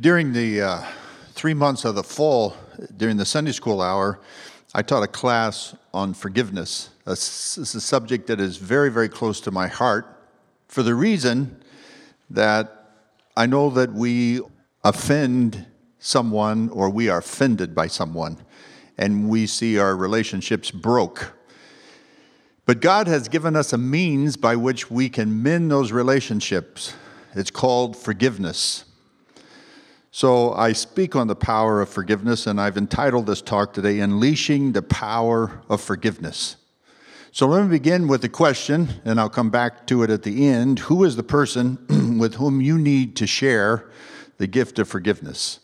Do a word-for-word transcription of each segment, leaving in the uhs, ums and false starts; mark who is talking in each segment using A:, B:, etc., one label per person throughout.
A: During the uh, three months of the fall, during the Sunday school hour, I taught a class on forgiveness. This is a subject that is very, very close to my heart for the reason that I know that we offend someone or we are offended by someone, and we see our relationships broke. But God has given us a means by which we can mend those relationships. It's called forgiveness. So I speak on the power of forgiveness, and I've entitled this talk today, Unleashing the Power of Forgiveness. So let me begin with the question, and I'll come back to it at the end. Who is the person with whom you need to share the gift of forgiveness?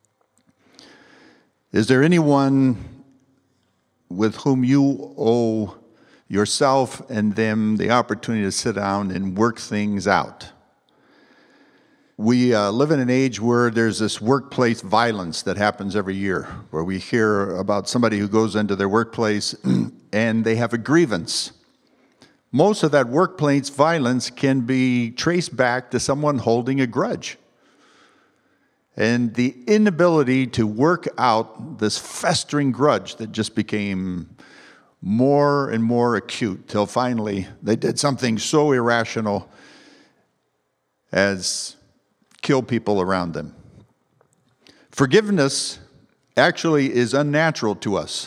A: Is there anyone with whom you owe yourself and them the opportunity to sit down and work things out? We uh, live in an age where there's this workplace violence that happens every year, where we hear about somebody who goes into their workplace and they have a grievance. Most of that workplace violence can be traced back to someone holding a grudge. And the inability to work out this festering grudge that just became more and more acute till finally they did something so irrational as kill people around them. Forgiveness actually is unnatural to us.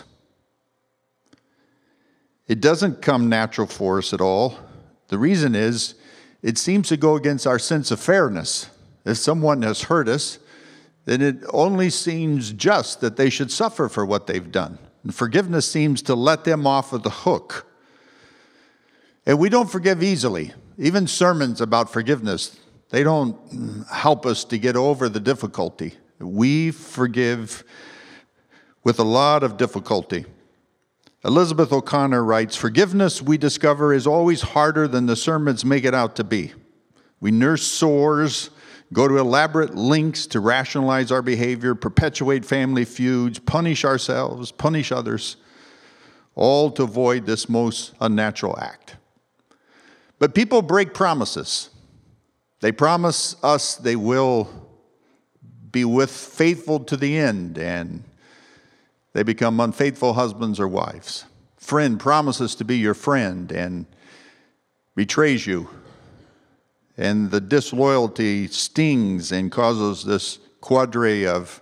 A: It doesn't come natural for us at all. The reason is it seems to go against our sense of fairness. If someone has hurt us, then it only seems just that they should suffer for what they've done. And forgiveness seems to let them off of the hook. And we don't forgive easily. Even sermons about forgiveness, they don't help us to get over the difficulty. We forgive with a lot of difficulty. Elizabeth O'Connor writes, "Forgiveness, we discover, is always harder than the sermons make it out to be. We nurse sores, go to elaborate lengths to rationalize our behavior, perpetuate family feuds, punish ourselves, punish others, all to avoid this most unnatural act." But people break promises. They promise us they will be with faithful to the end, and they become unfaithful husbands or wives. Friend promises to be your friend and betrays you. And the disloyalty stings and causes this quadre of,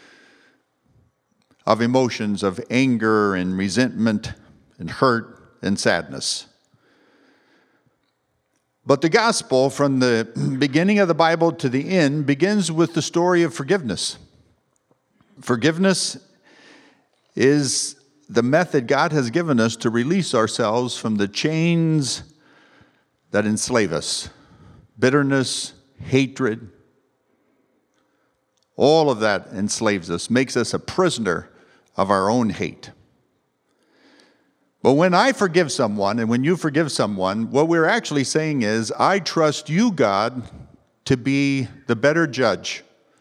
A: of emotions of anger and resentment and hurt and sadness. But the gospel, from the beginning of the Bible to the end, begins with the story of forgiveness. Forgiveness is the method God has given us to release ourselves from the chains that enslave us. Bitterness, hatred, all of that enslaves us, makes us a prisoner of our own hate. But when I forgive someone, and when you forgive someone, what we're actually saying is, I trust you, God, to be the better judge.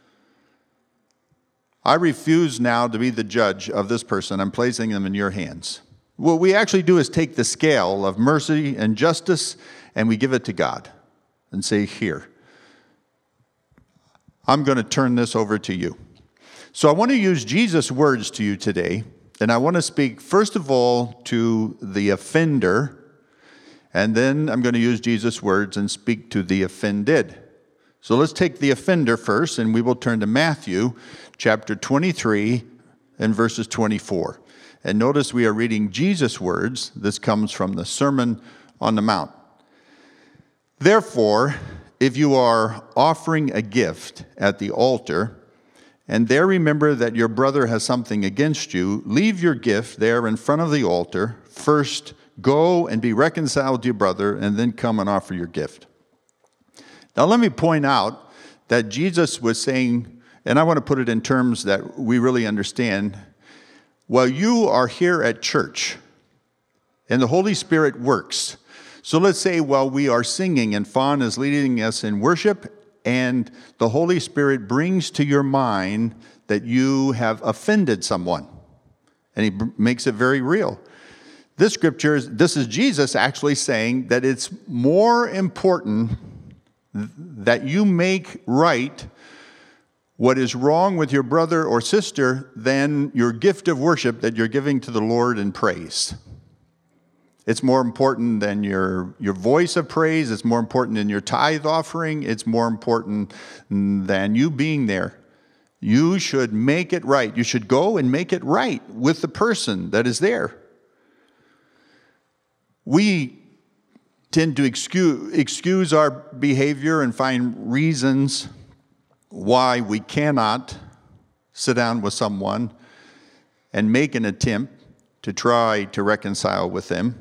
A: I refuse now to be the judge of this person. I'm placing them in your hands. What we actually do is take the scale of mercy and justice, and we give it to God and say, here, I'm going to turn this over to you. So I want to use Jesus' words to you today. And I want to speak, first of all, to the offender, and then I'm going to use Jesus' words and speak to the offended. So let's take the offender first, and we will turn to Matthew chapter twenty-three and verses twenty-four. And notice we are reading Jesus' words. This comes from the Sermon on the Mount. "Therefore, if you are offering a gift at the altar, and there remember that your brother has something against you, leave your gift there in front of the altar. First, go and be reconciled to your brother, and then come and offer your gift." Now, let me point out that Jesus was saying, and I want to put it in terms that we really understand, while you are here at church, and the Holy Spirit works. So let's say while we are singing, and Fawn is leading us in worship, and the Holy Spirit brings to your mind that you have offended someone. And he b- makes it very real. This scripture, is, this is Jesus actually saying that it's more important th- that you make right what is wrong with your brother or sister than your gift of worship that you're giving to the Lord in praise. It's more important than your, your voice of praise. It's more important than your tithe offering. It's more important than you being there. You should make it right. You should go and make it right with the person that is there. We tend to excuse, excuse our behavior and find reasons why we cannot sit down with someone and make an attempt to try to reconcile with them.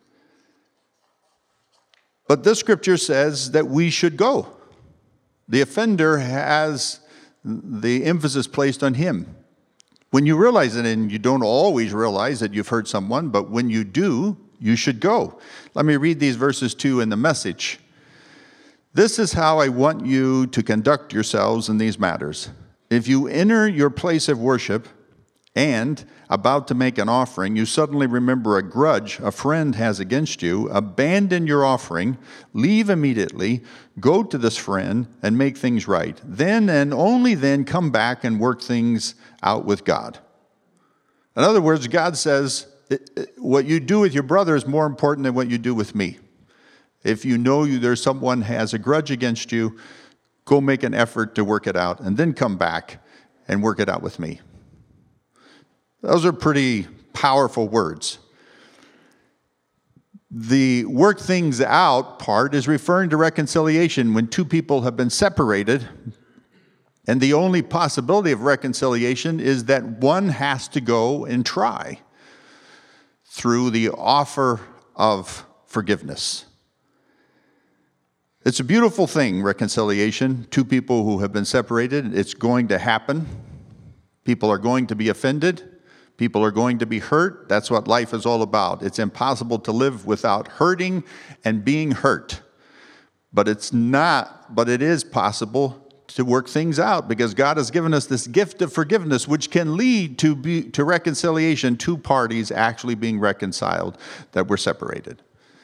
A: But this scripture says that we should go. The offender has the emphasis placed on him. When you realize it, and you don't always realize that you've hurt someone, but when you do, you should go. Let me read these verses too in the Message. This is how I want you to conduct yourselves in these matters. If you enter your place of worship and about to make an offering, you suddenly remember a grudge a friend has against you, abandon your offering, leave immediately, go to this friend and make things right. Then and only then come back and work things out with God. In other words, God says, what you do with your brother is more important than what you do with me. If you know you, there's someone has a grudge against you, go make an effort to work it out and then come back and work it out with me. Those are pretty powerful words. The work things out part is referring to reconciliation when two people have been separated, and the only possibility of reconciliation is that one has to go and try through the offer of forgiveness. It's a beautiful thing, reconciliation. Two people who have been separated, it's going to happen. People are going to be offended. People are going to be hurt. That's what life is all about. It's impossible to live without hurting and being hurt. But it's not, but it is possible to work things out because God has given us this gift of forgiveness, which can lead to be, to reconciliation, two parties actually being reconciled that were separated.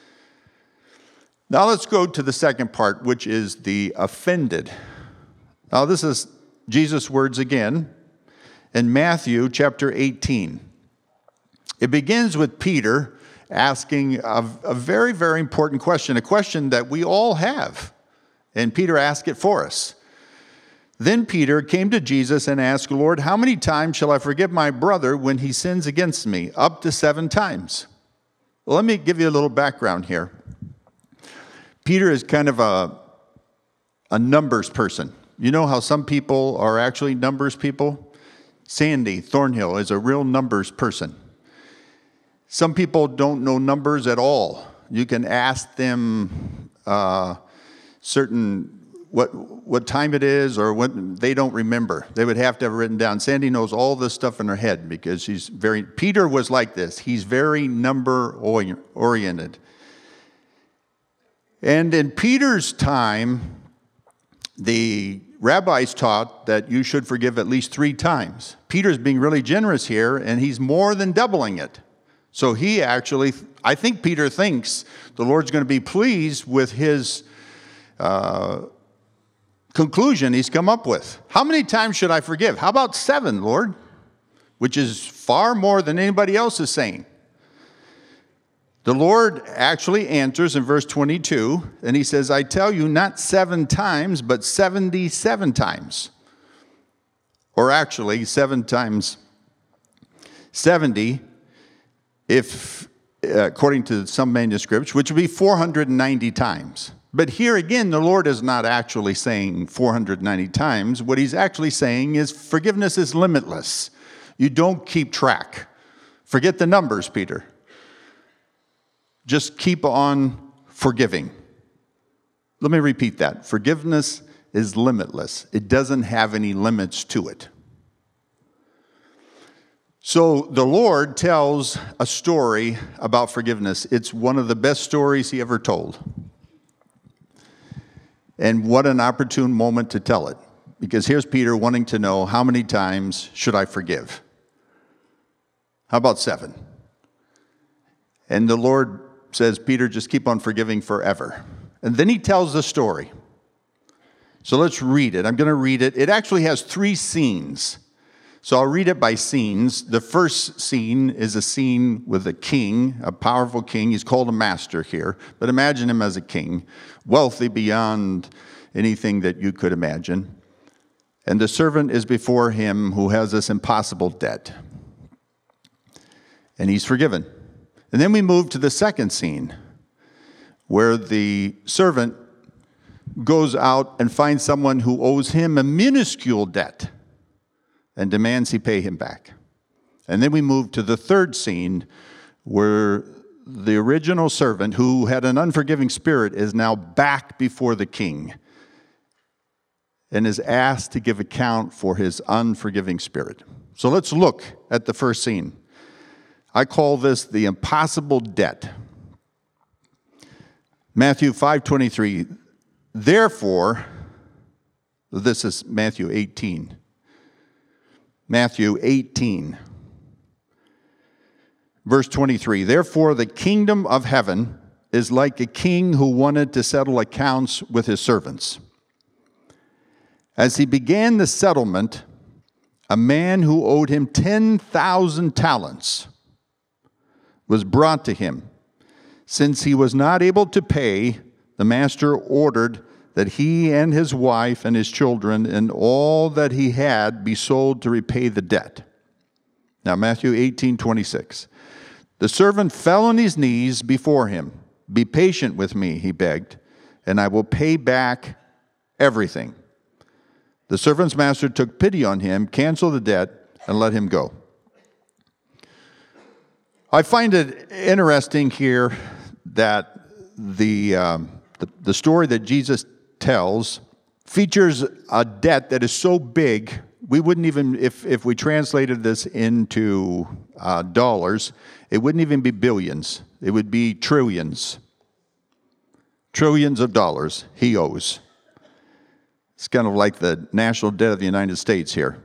A: Now let's go to the second part, which is the offended. Now this is Jesus' words again. In Matthew chapter eighteen. It begins with Peter asking a, a very, very important question, a question that we all have. And Peter asked it for us. Then Peter came to Jesus and asked, Lord, how many times shall I forgive my brother when he sins against me? Up to seven times. Well, let me give you a little background here. Peter is kind of a, a numbers person. You know how some people are actually numbers people? Sandy Thornhill is a real numbers person. Some people don't know numbers at all. You can ask them uh, certain what what time it is or what they don't remember. They would have to have it written down. Sandy knows all this stuff in her head because she's very. Peter was like this. He's very number oriented. And in Peter's time, the rabbis taught that you should forgive at least three times. Peter's being really generous here, and he's more than doubling it. So he actually, I think Peter thinks the Lord's going to be pleased with his uh, conclusion he's come up with. How many times should I forgive? How about seven, Lord? Which is far more than anybody else is saying. The Lord actually answers in verse twenty-two, and he says, I tell you, not seven times, but seventy-seven times. Or actually, seven times seventy, if according to some manuscripts, which would be four hundred ninety times. But here again, the Lord is not actually saying four hundred ninety times. What he's actually saying is forgiveness is limitless. You don't keep track. Forget the numbers, Peter. Just keep on forgiving. Let me repeat that. Forgiveness is limitless. It doesn't have any limits to it. So the Lord tells a story about forgiveness. It's one of the best stories he ever told. And what an opportune moment to tell it. Because here's Peter wanting to know, how many times should I forgive? How about seven? And the Lord says, Peter, just keep on forgiving forever. And then he tells the story. So let's read it. I'm going to read it. It actually has three scenes. So I'll read it by scenes. The first scene is a scene with a king, a powerful king. He's called a master here, but imagine him as a king, wealthy beyond anything that you could imagine. And the servant is before him who has this impossible debt. And he's forgiven. And then we move to the second scene, where the servant goes out and finds someone who owes him a minuscule debt and demands he pay him back. And then we move to the third scene, where the original servant, who had an unforgiving spirit, is now back before the king and is asked to give account for his unforgiving spirit. So let's look at the first scene. I call this the impossible debt. Matthew five twenty-three. Therefore, this is Matthew eighteen. Matthew eighteen, verse twenty-three. Therefore, the kingdom of heaven is like a king who wanted to settle accounts with his servants. As he began the settlement, a man who owed him ten thousand talents was brought to him. Since he was not able to pay, the master ordered that he and his wife and his children and all that he had be sold to repay the debt. Now, Matthew eighteen twenty-six. The servant fell on his knees before him. Be patient with me, he begged, and I will pay back everything. The servant's master took pity on him, canceled the debt, and let him go. I find it interesting here that the, um, the, the story that Jesus tells features a debt that is so big, we wouldn't even, if, if we translated this into uh, dollars, it wouldn't even be billions. It would be trillions. Trillions of dollars he owes. It's kind of like the national debt of the United States here.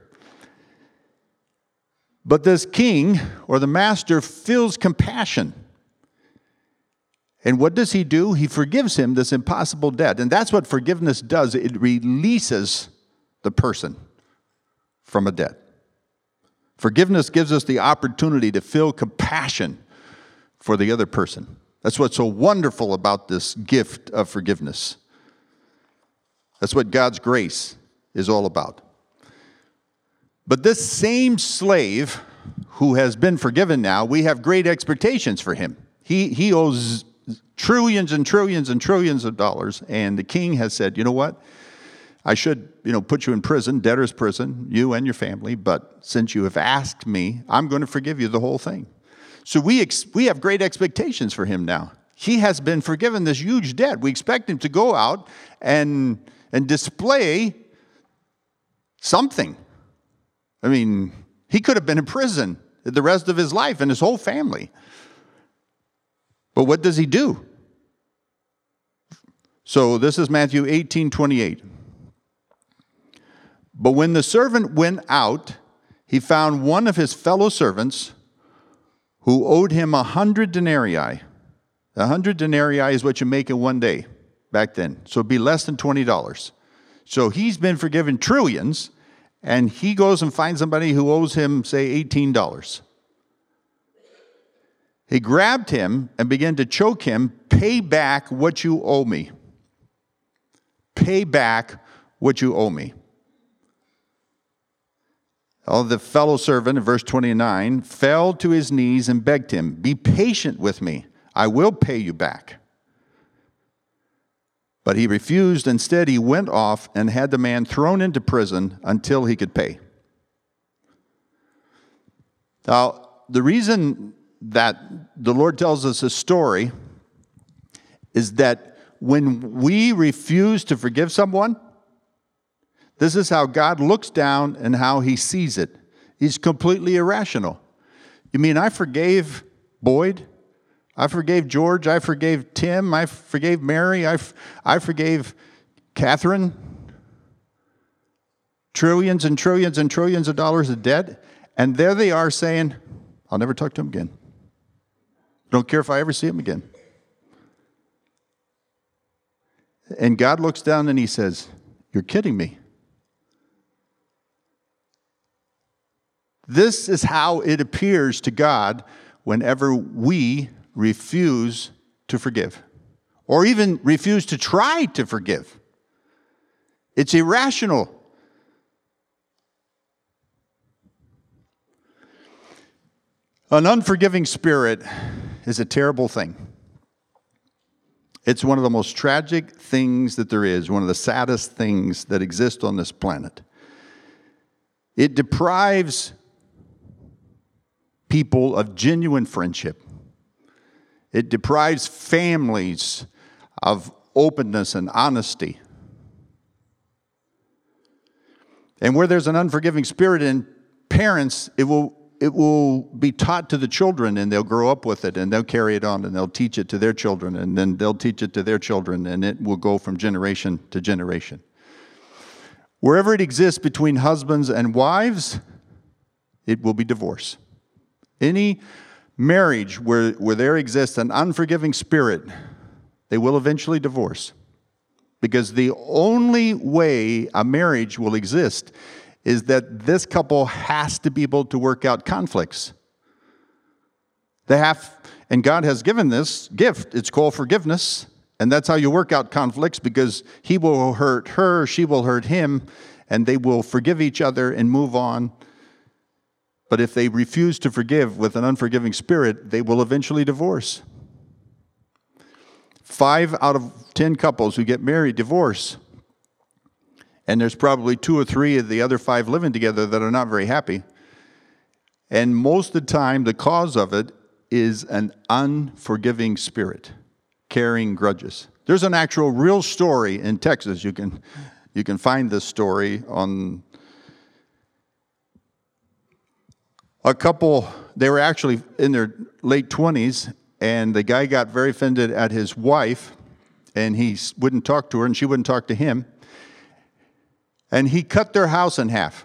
A: But this king, or the master, feels compassion. And what does he do? He forgives him this impossible debt. And that's what forgiveness does. It releases the person from a debt. Forgiveness gives us the opportunity to feel compassion for the other person. That's what's so wonderful about this gift of forgiveness. That's what God's grace is all about. But this same slave who has been forgiven now, we have great expectations for him. He, he owes trillions and trillions and trillions of dollars, and the king has said, you know what? I should, you know, put you in prison, debtor's prison, you and your family, but since you have asked me, I'm going to forgive you the whole thing. So we ex- we have great expectations for him now. He has been forgiven this huge debt. We expect him to go out and, and display something. I mean, he could have been in prison the rest of his life and his whole family. But what does he do? So this is Matthew eighteen twenty-eight. But when the servant went out, he found one of his fellow servants who owed him a hundred denarii. A hundred denarii is what you make in one day back then. So it'd be less than twenty dollars. So he's been forgiven trillions, and he goes and finds somebody who owes him, say, eighteen dollars. He grabbed him and began to choke him. Pay back what you owe me. Pay back what you owe me. Oh, the fellow servant, in verse twenty-nine, fell to his knees and begged him, be patient with me. I will pay you back. But he refused. Instead, he went off and had the man thrown into prison until he could pay. Now, the reason that the Lord tells us a story is that when we refuse to forgive someone, this is how God looks down and how he sees it. He's completely irrational. You mean I forgave Boyd? I forgave George. I forgave Tim. I forgave Mary. I, I forgave Catherine. Trillions and trillions and trillions of dollars of debt. And there they are saying, I'll never talk to him again. Don't care if I ever see him again. And God looks down and he says, You're kidding me. This is how it appears to God whenever we refuse to forgive, or even refuse to try to forgive. It's irrational. An unforgiving spirit is a terrible thing. It's one of the most tragic things that there is, one of the saddest things that exist on this planet. It deprives people of genuine friendship. It deprives families of openness and honesty. And where there's an unforgiving spirit in parents, it will it will be taught to the children, and they'll grow up with it, and they'll carry it on, and they'll teach it to their children, and then they'll teach it to their children, and it will go from generation to generation. Wherever it exists between husbands and wives, it will be divorce. Any marriage where, where there exists an unforgiving spirit, they will eventually divorce. Because the only way a marriage will exist is that this couple has to be able to work out conflicts. They have, and God has given this gift. It's called forgiveness. And that's how you work out conflicts, because he will hurt her, she will hurt him, and they will forgive each other and move on. But if they refuse to forgive with an unforgiving spirit, they will eventually divorce. Five out of ten couples who get married divorce. And there's probably two or three of the other five living together that are not very happy. And most of the time, the cause of it is an unforgiving spirit, carrying grudges. There's an actual real story in Texas. You can, you can find this story on a couple. They were actually in their late twenties, and the guy got very offended at his wife, and he wouldn't talk to her, and she wouldn't talk to him. And he cut their house in half.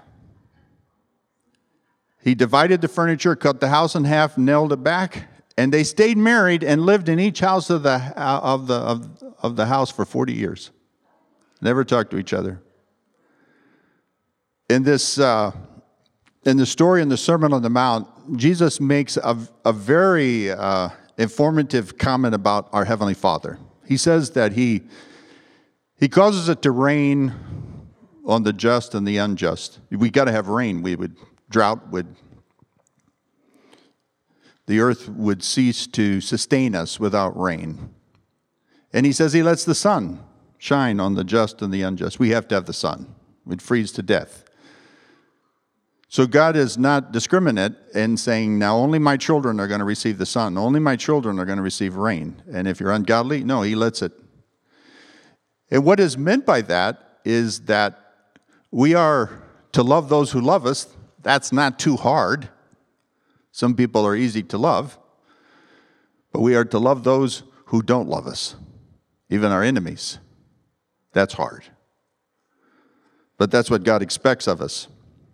A: He divided the furniture, cut the house in half, nailed it back, and they stayed married and lived in each house of the of the of, of the house for forty years. Never talked to each other. In this uh, in the story in the Sermon on the Mount, Jesus makes a a very uh, informative comment about our Heavenly Father. He says that he he causes it to rain on the just and the unjust. We got to have rain. We would drought would the earth would cease to sustain us without rain. And he says he lets the sun shine on the just and the unjust. We have to have the sun. We'd freeze to death. So God is not discriminate in saying, now only my children are going to receive the sun. Only my children are going to receive rain. And if you're ungodly, no, he lets it. And what is meant by that is that we are to love those who love us. That's not too hard. Some people are easy to love. But we are to love those who don't love us, even our enemies. That's hard. But that's what God expects of us.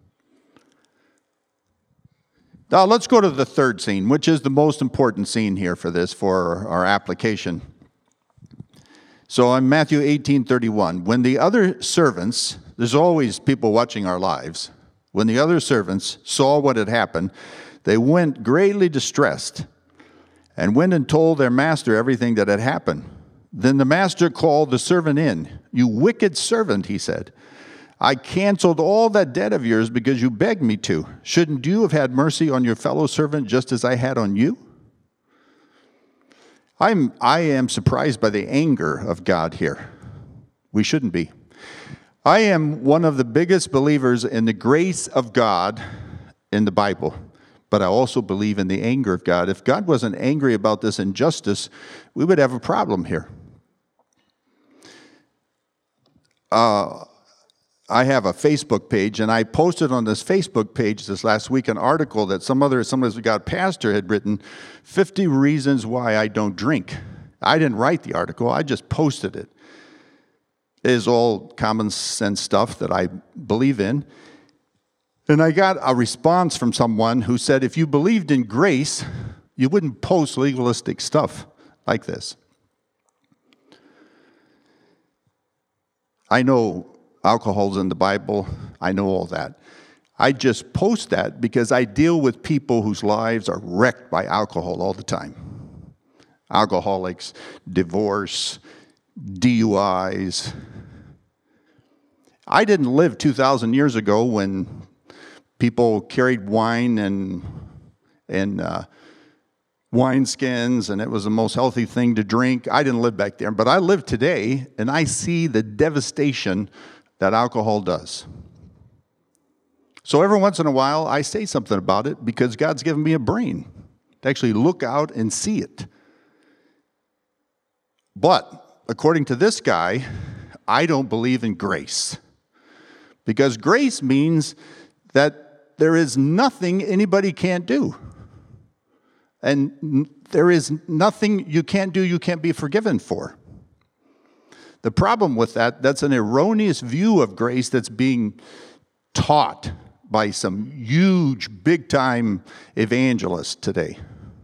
A: Now let's go to the third scene, which is the most important scene here for this, for our application. So in Matthew eighteen thirty-one, when the other servants, there's always people watching our lives. When the other servants saw what had happened, they went greatly distressed and went and told their master everything that had happened. Then the master called the servant in. You wicked servant, he said. I canceled all that debt of yours because you begged me to. Shouldn't you have had mercy on your fellow servant just as I had on you? I'm, I am surprised by the anger of God here. We shouldn't be. I am one of the biggest believers in the grace of God in the Bible, but I also believe in the anger of God. If God wasn't angry about this injustice, we would have a problem here. Uh, I have a Facebook page, and I posted on this Facebook page this last week an article that some other, some of God pastor had written, fifty reasons why I don't drink. I didn't write the article, I just posted it. It is all common sense stuff that I believe in. And I got a response from someone who said, if you believed in grace, you wouldn't post legalistic stuff like this. I know alcohol's in the Bible. I know all that. I just post that because I deal with people whose lives are wrecked by alcohol all the time. Alcoholics, divorce, D U Is. I didn't live two thousand years ago when people carried wine and and uh, wineskins, and it was the most healthy thing to drink. I didn't live back there, but I live today, and I see the devastation that alcohol does. So every once in a while, I say something about it because God's given me a brain to actually look out and see it. But according to this guy, I don't believe in grace. Because grace means that there is nothing anybody can't do. And there is nothing you can't do, you can't be forgiven for. The problem with that, that's an erroneous view of grace that's being taught by some huge, big-time evangelists today.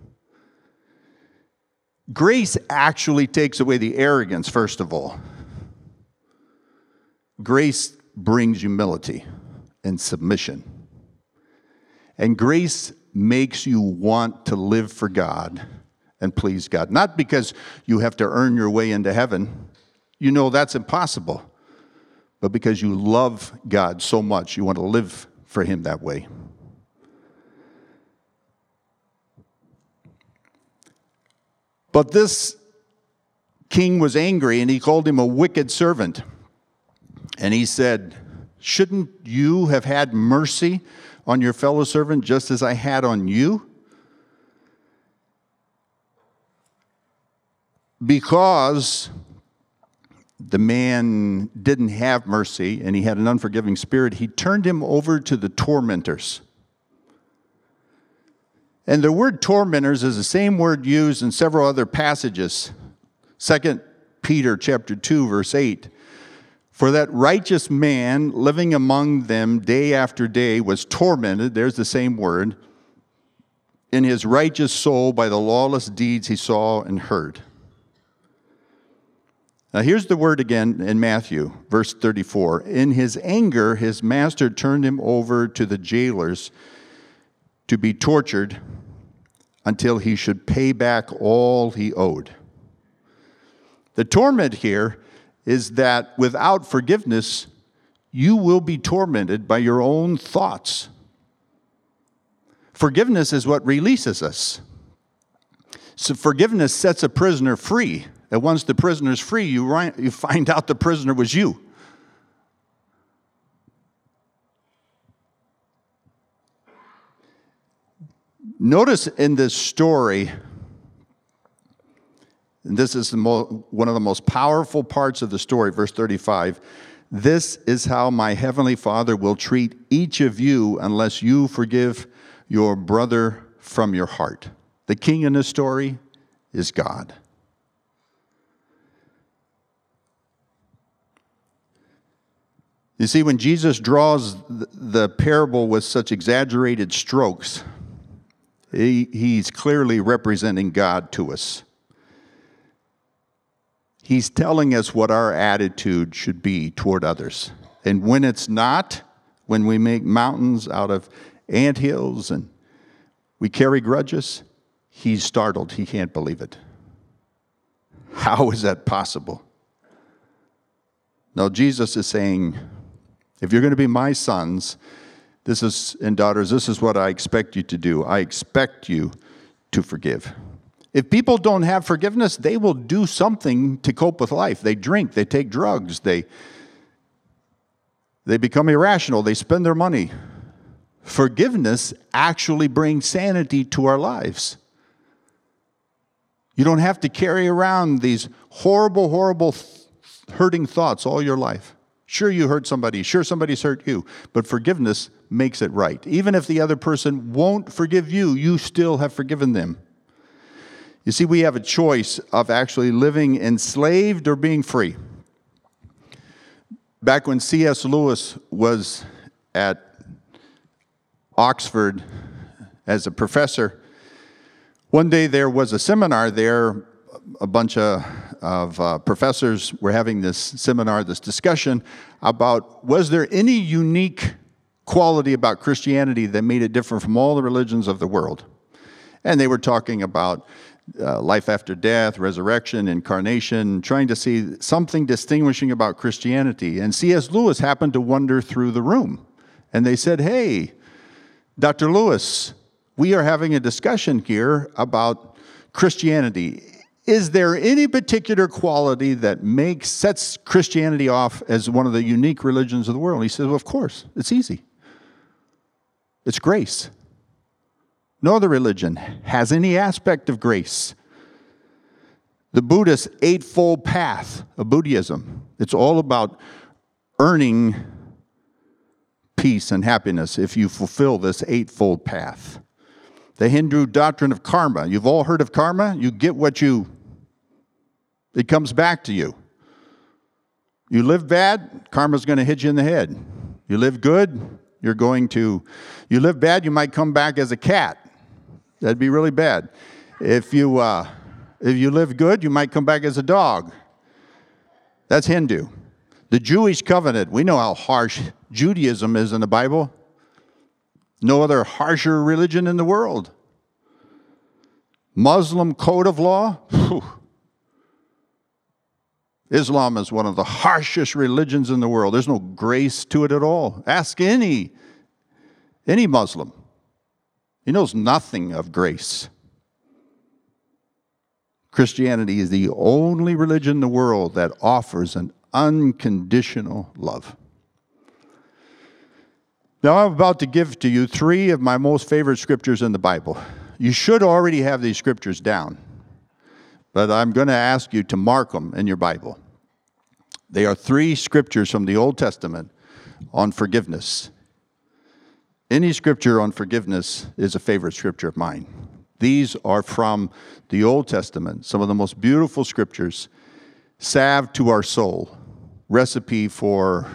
A: Grace actually takes away the arrogance, first of all. Grace brings humility and submission. And grace makes you want to live for God and please God. Not because you have to earn your way into heaven. You know that's impossible. But because you love God so much, you want to live for Him that way. But this king was angry, and he called him a wicked servant. And he said, "Shouldn't you have had mercy on your fellow servant just as I had on you? Because the man didn't have mercy and he had an unforgiving spirit, he turned him over to the tormentors." And the word tormentors is the same word used in several other passages. Second Peter chapter two, verse eight. "For that righteous man living among them day after day was tormented," there's the same word, "in his righteous soul by the lawless deeds he saw and heard." Now here's the word again in Matthew, verse thirty-four. "In his anger, his master turned him over to the jailers to be tortured until he should pay back all he owed." The torment here is that without forgiveness, you will be tormented by your own thoughts. Forgiveness is what releases us. So forgiveness sets a prisoner free. And once the prisoner's free, you, you find out the prisoner was you. Notice in this story, and this is the mo- one of the most powerful parts of the story, verse thirty-five, "This is how my heavenly Father will treat each of you unless you forgive your brother from your heart." The king in this story is God. You see, when Jesus draws the parable with such exaggerated strokes, he, he's clearly representing God to us. He's telling us what our attitude should be toward others. And when it's not, when we make mountains out of anthills and we carry grudges, he's startled. He can't believe it. How is that possible? No, Jesus is saying, if you're going to be my sons, this is and daughters, this is what I expect you to do. I expect you to forgive. If people don't have forgiveness, they will do something to cope with life. They drink, they take drugs, they, they become irrational, they spend their money. Forgiveness actually brings sanity to our lives. You don't have to carry around these horrible, horrible, hurting thoughts all your life. Sure, you hurt somebody. Sure, somebody's hurt you. But forgiveness makes it right. Even if the other person won't forgive you, you still have forgiven them. You see, we have a choice of actually living enslaved or being free. Back when C S Lewis was at Oxford as a professor, one day there was a seminar there. A bunch of of uh, professors were having this seminar, this discussion about, was there any unique quality about Christianity that made it different from all the religions of the world? And they were talking about uh, life after death, resurrection, incarnation, trying to see something distinguishing about Christianity. And C S Lewis happened to wander through the room. And they said, hey, Doctor Lewis, we are having a discussion here about Christianity. Is there any particular quality that makes, sets Christianity off as one of the unique religions of the world? And he says, well, of course, it's easy. It's grace. No other religion has any aspect of grace. The Buddhist Eightfold Path of Buddhism, it's all about earning peace and happiness if you fulfill this Eightfold Path. The Hindu doctrine of karma, you've all heard of karma? You get what you, it comes back to you. You live bad, karma's going to hit you in the head. You live good, you're going to, you live bad, you might come back as a cat. That'd be really bad. If you, uh, if you live good, you might come back as a dog. That's Hindu. The Jewish covenant, we know how harsh Judaism is in the Bible. No other harsher religion in the world. Muslim code of law. Whew. Islam is one of the harshest religions in the world. There's no grace to it at all. Ask any, any Muslim. He knows nothing of grace. Christianity is the only religion in the world that offers an unconditional love. Now I'm about to give to you three of my most favorite scriptures in the Bible. You should already have these scriptures down, but I'm going to ask you to mark them in your Bible. They are three scriptures from the Old Testament on forgiveness. Any scripture on forgiveness is a favorite scripture of mine. These are from the Old Testament, some of the most beautiful scriptures, salve to our soul, recipe for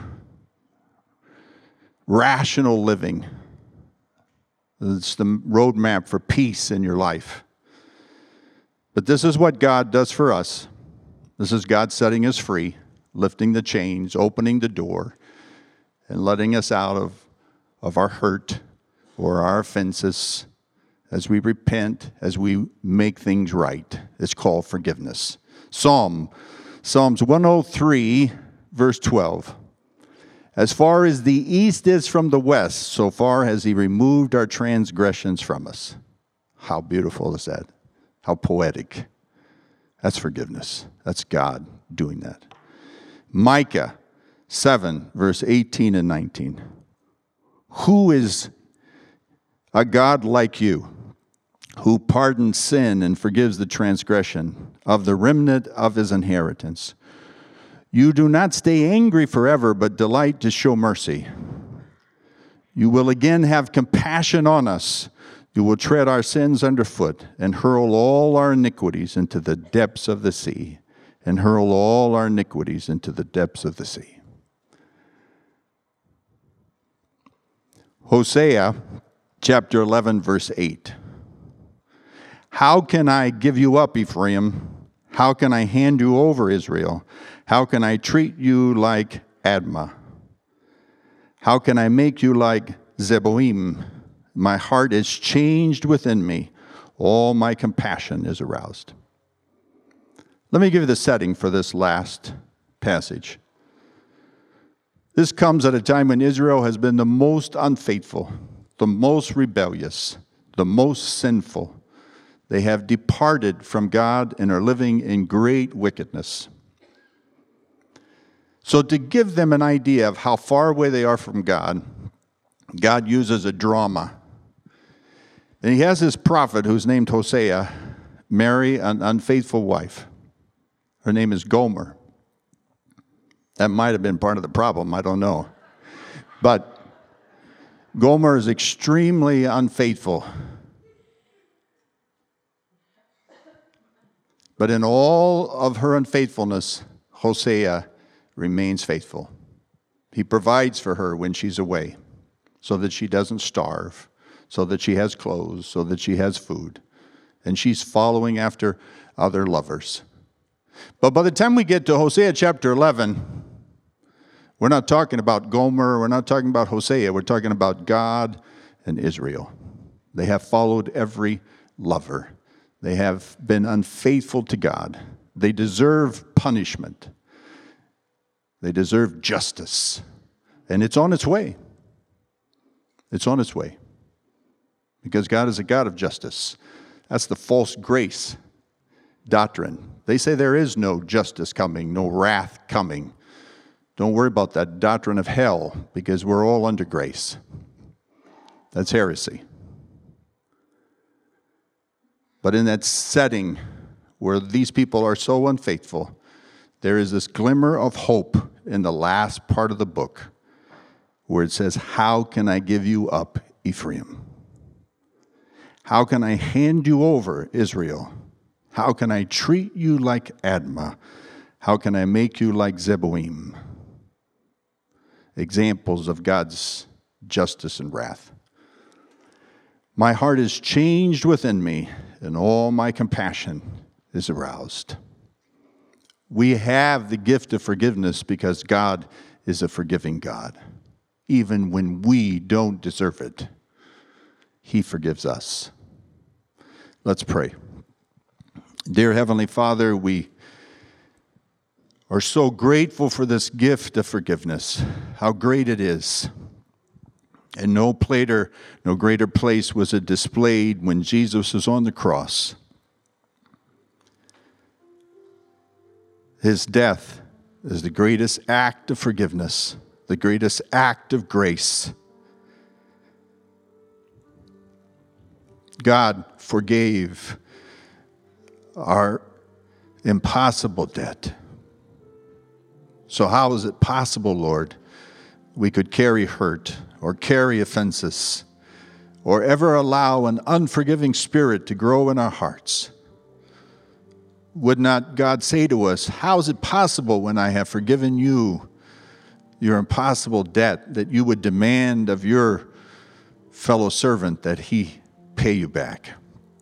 A: rational living. It's the roadmap for peace in your life. But this is what God does for us. This is God setting us free, lifting the chains, opening the door, and letting us out of, of our hurt or our offenses as we repent, as we make things right. It's called forgiveness. Psalm, Psalms one oh three, verse twelve. As far as the east is from the west, so far has he removed our transgressions from us. How beautiful is that? How poetic. That's forgiveness. That's God doing that. Micah seven, verse eighteen and nineteen. Who is a God like you, who pardons sin and forgives the transgression of the remnant of his inheritance? You do not stay angry forever, but delight to show mercy. You will again have compassion on us. You will tread our sins underfoot and hurl all our iniquities into the depths of the sea, and hurl all our iniquities into the depths of the sea. Hosea chapter eleven, verse eight. How can I give you up, Ephraim? How can I hand you over, Israel? How can I treat you like Admah? How can I make you like Zeboim? My heart is changed within me. All my compassion is aroused. Let me give you the setting for this last passage. This comes at a time when Israel has been the most unfaithful, the most rebellious, the most sinful. They have departed from God and are living in great wickedness. So to give them an idea of how far away they are from God, God uses a drama. And he has his prophet, who's named Hosea, marry an unfaithful wife. Her name is Gomer. That might have been part of the problem, I don't know. But Gomer is extremely unfaithful. But in all of her unfaithfulness, Hosea remains faithful. He provides for her when she's away, so that she doesn't starve, so that she has clothes, so that she has food. And she's following after other lovers. But by the time we get to Hosea chapter eleven, we're not talking about Gomer, we're not talking about Hosea, we're talking about God and Israel. They have followed every lover. They have been unfaithful to God. They deserve punishment. They deserve justice. And it's on its way. It's on its way. Because God is a God of justice. That's the false grace doctrine. They say there is no justice coming, no wrath coming. Don't worry about that doctrine of hell, because we're all under grace. That's heresy. But in that setting where these people are so unfaithful, there is this glimmer of hope in the last part of the book where it says, how can I give you up, Ephraim? How can I hand you over, Israel? How can I treat you like Admah? How can I make you like Zeboim? Examples of God's justice and wrath. My heart is changed within me, and all my compassion is aroused. We have the gift of forgiveness because God is a forgiving God. Even when we don't deserve it, He forgives us. Let's pray. Dear Heavenly Father, we are so grateful for this gift of forgiveness, how great it is. And no greater, no greater place was it displayed when Jesus was on the cross. His death is the greatest act of forgiveness, the greatest act of grace. God forgave our impossible debt. So how is it possible, Lord, we could carry hurt or carry offenses or ever allow an unforgiving spirit to grow in our hearts? Would not God say to us, how is it possible when I have forgiven you your impossible debt that you would demand of your fellow servant that he pay you back?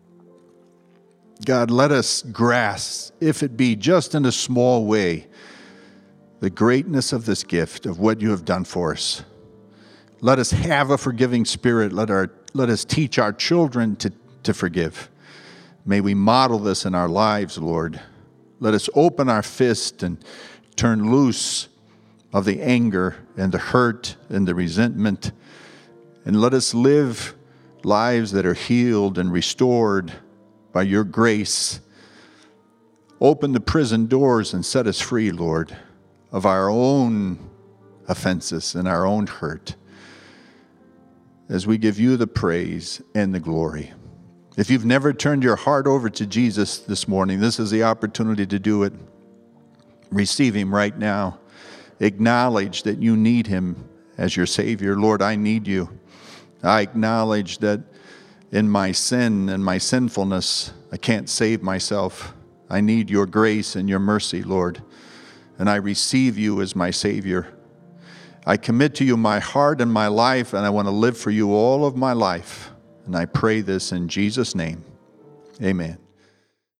A: God, let us grasp, if it be just in a small way, the greatness of this gift of what you have done for us. Let us have a forgiving spirit. Let our let us teach our children to, to forgive. May we model this in our lives, Lord. Let us open our fist and turn loose of the anger and the hurt and the resentment. And let us live lives that are healed and restored by your grace. Open the prison doors and set us free, Lord, of our own offenses and our own hurt, as we give you the praise and the glory. If you've never turned your heart over to Jesus this morning, this is the opportunity to do it. Receive him right now. Acknowledge that you need him as your Savior. Lord, I need you. I acknowledge that in my sin and my sinfulness, I can't save myself. I need your grace and your mercy, Lord. And I receive you as my Savior. I commit to you my heart and my life, and I want to live for you all of my life. And I pray this in Jesus' name. Amen.